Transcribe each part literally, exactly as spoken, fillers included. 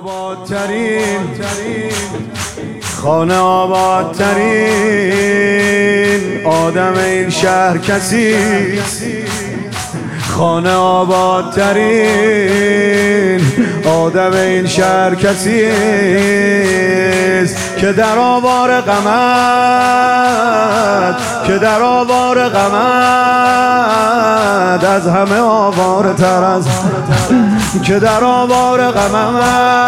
آبادترین خانه آبادترین آدم این شهر کسی خانه آبادترین آدم این شهر کسی است که در آوار غمت که در آوار غمت از همه آوار تر از که در آوار غمت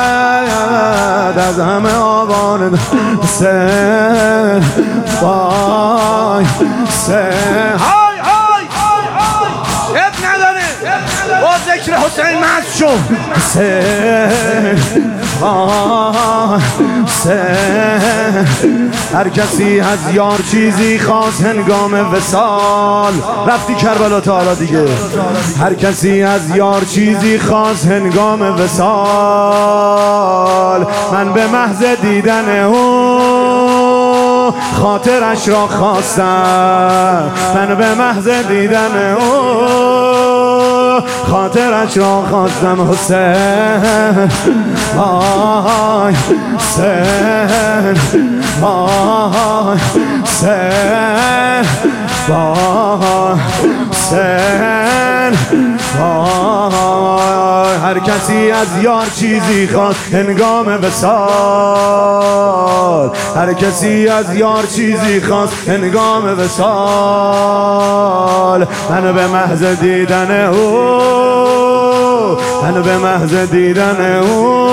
از همه آوار سه بای سه های های اب نداره با ذکر حسین مست شو سه بای سه هر کسی از یار چیزی خواست هنگام وصال رفتی کربلا تا حالا دیگه هر کسی از یار چیزی خواست هنگام وصال من به محض دیدن او خاطرش را خواستم من به محض دیدن او خاطرش را خواستم حسین آی حسین آی حسین آی حسین آی هر کسی از یار چیزی خواست هنگام وصال هر کسی از یار چیزی خواست هنگام وصال من به محض دیدن او من به محض دیدن او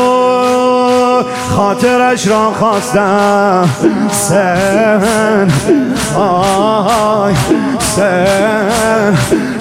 خاطرش را خواستم سن آی سن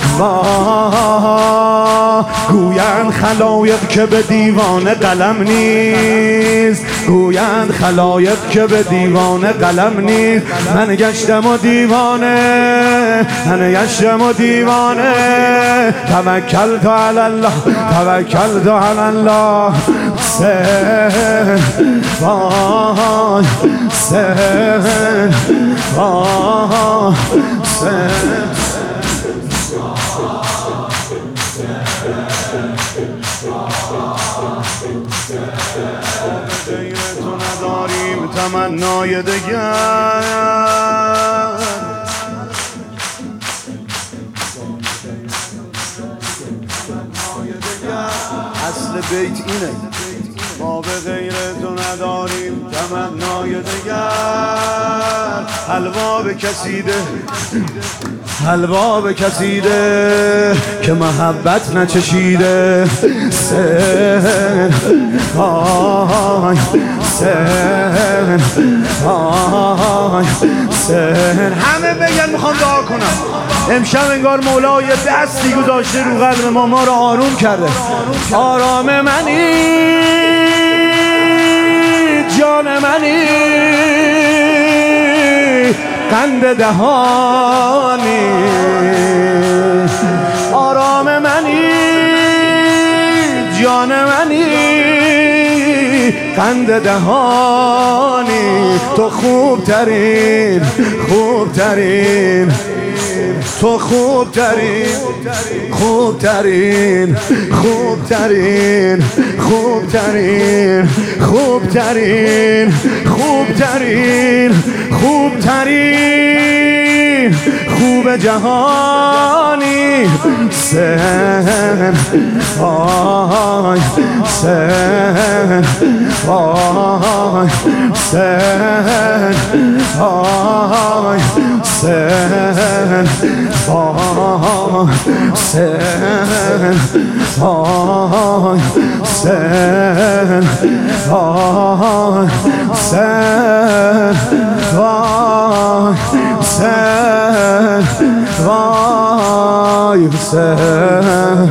ما گویند خلایق که به دیوانه قلم نیست گویند خلایق که به دیوانه قلم نیست من گشتم و دیوانه من گشتم و دیوانه توکلت علی الله توکلت علی الله سن وای سن وای سن غیر تو نداریم تمنای دگر اصل بیت اینه ما به غیر تو نداریم تمنای دگر حلوا به کسیده حلوا به کسیده که محبت نچشیده سن آی سن آی سن همه بگن میخوام دعا کنم امشب انگار مولا یه دستی گذاشته رو قلب ما ما رو آروم کرده آرام منی جان منی قند دهانی آرام منی جان منی قند دهانی تو خوب ترین خوب ترین تو خوب ترین خوب ترین خوب ترین خوب ترین خوب ترین خوب ترین خوب ترین خوب جهانی سن آی سن آی سن آی سن آی سن آی سن آی سن وای سن وای سن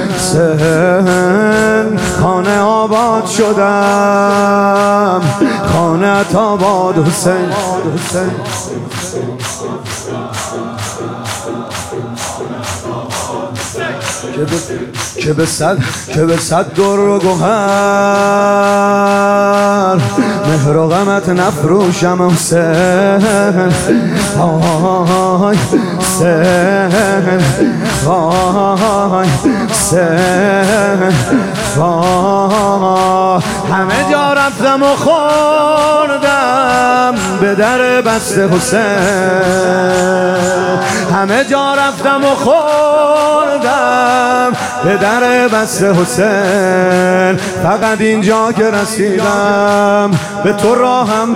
سن خانه آباد شدم خانه آباد حسین که به صد که به صد در و گوهر مهر و غمت نفروشم حسین آی حسین آی حسین همه جا رفتم و خوردم به در بست حسین، همه جا رفتم و خوردم به در بست حسین، فقط اینجا که رسیدم به تو راهم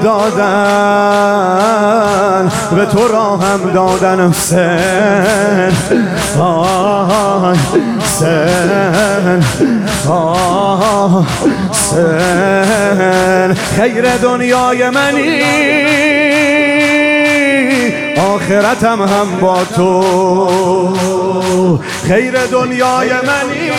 دادن، به تو راهم دادن حسین، آه حسین، آه حسین. خیر دنیای منی آخرتم هم با تو، خیر دنیای منی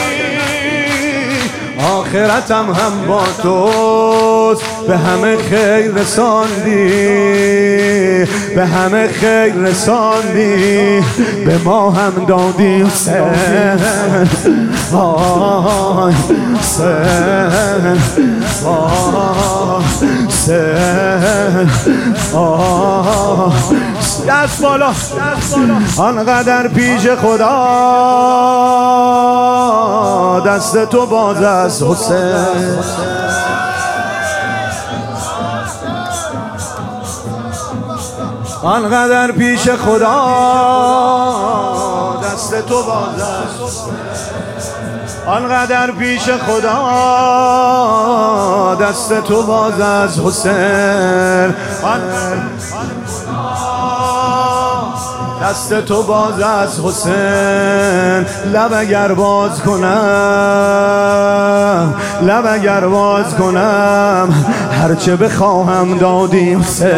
آخرتم هم با توست. به همه خیر رساندی، به همه خیر رساندی، به ما هم دادی حسین، آه حسین، آه حسین، آه. دست بالا، آنقدر پیش خدا دست تو باز است حسین، آنقدر پیش خدا دست تو باز است، آنقدر پیش خدا دست تو باز است حسین، دست تو باز است حسین. لب اگر باز کنم، لب اگر باز کنم، هرچه بخواهم دادی حسین،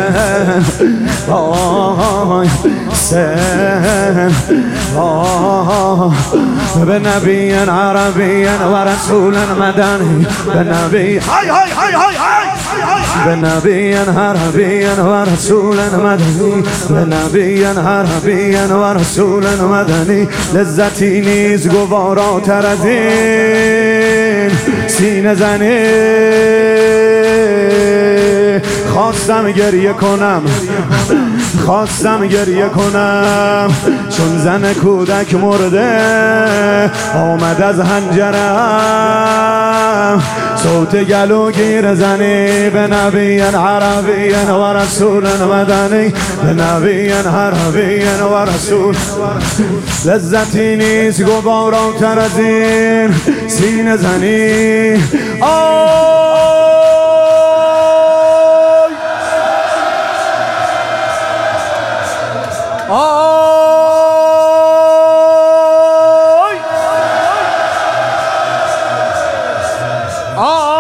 آه حسین، آه. به نبی عربی و رسول مدنی، به نبی های های های های به نبی عربی و رسول مدنی، به نبی عربی و رسول مدنی. لذتی نیز گواراتر از این سینه زنی. خواستم گریه کنم، خواستم گریه کنم، چون زن کودک مرده آمد از حنجرم، صوت گلو گیر زنی. به نبی عربی و رسول مدنی، به نبی عربی و رسول. لذتی نیست گواراتر از این سینه زنی. آه آی